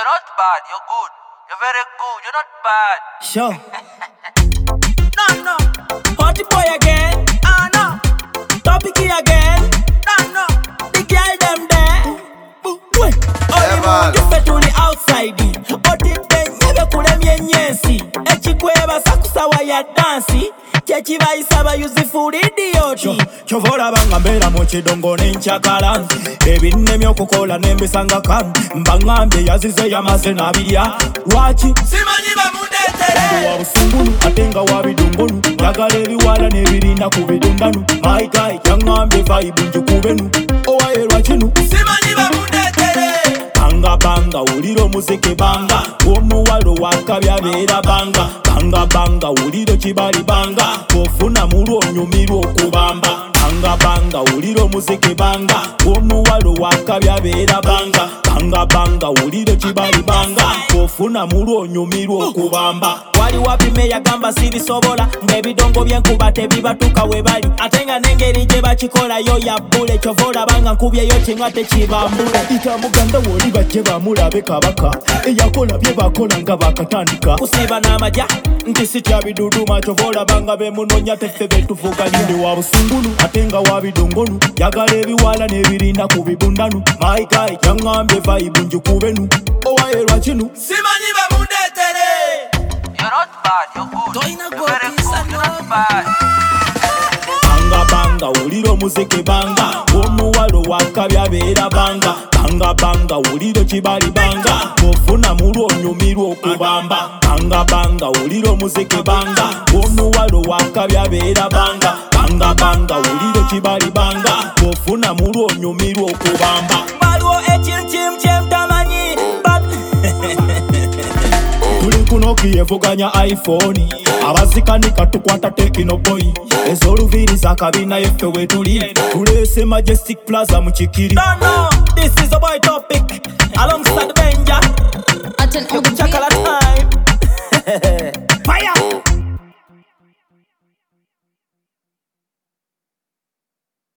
not bad, you're good. You're very good, you're not bad. Sure. No. Hot boy again. No. Topicky again. No. The girl them there. Only you fit to the outside. But it then never could have been yensi. Echikweba sakusawa ya dansi. Chechiba isaba useful idiot. Chovora banga mbera mochidongo n'enchakala. Ebinnemye okukola n'embesanga kan. Mbangambe yazize yamaze nabirya. Lwaki simanyi bamundeetere wa busungulu atenga wa bidongonu. Yagala ebiwala n'ebirinda ku bidondanu. My guy yangambye vibe njukubenu. Owayerwa kinu simanyi bamundeetere. Banga wulira omuzike banga. Omuwalo wakabya beera banga. Banga wulira kibali banga. Ofuna mulwo onyumirwa okubamba. Banga wulira omuzike banga. Omuwalo wakabya beera banga. Banga wulira kibali banga. Ofuna mulwo onyumirwa okubamba. Wali wapime yagamba sibisobola. Ng'ebidongo byenkuba tebibatuka we bali. Ate nga n'engeri gye bakikolayo yabbule. Kyovola banga nkubyeyo kinga tekibambula. Ita muganda woli bajje bamulabe kabaka. Eyakola bye bakola nga bakatandika. Kusiba n'amajja nti sitya biduduma. Kyovola banga bemunonya teffe betuvuganya. Ndi wa busungulu ate nga wa bidongonu. Yagala ebiwala n'ebirinda ku bibundanu. My guy yangambye vibe njukubenu. Owayerwa kinu simanyi bamundeetere. You're not bad, you're good. You're very good, you're not bad. Banga wulira omuzike banga. Omuwalo wakabya beera banga. Banga wulira kibali banga. Ofuna mulwo onyumirwa okubamba. Banga wulira omuzike banga. Omuwalo wakabya beera banga. Banga wulira kibali banga. Ofuna mulwo onyumirwa okubamba. Waliwo ekintu kyemutamanyi tuli kunoki evuganya iPhone. Abazikanika tukwata Tekno boy. Ezoluviriza akabina yeffe wetuli. Tulese Majestic Plaza mu Kikiri. No, this is a boy topic alongside Benja. Attend all the Chakala time. Fire.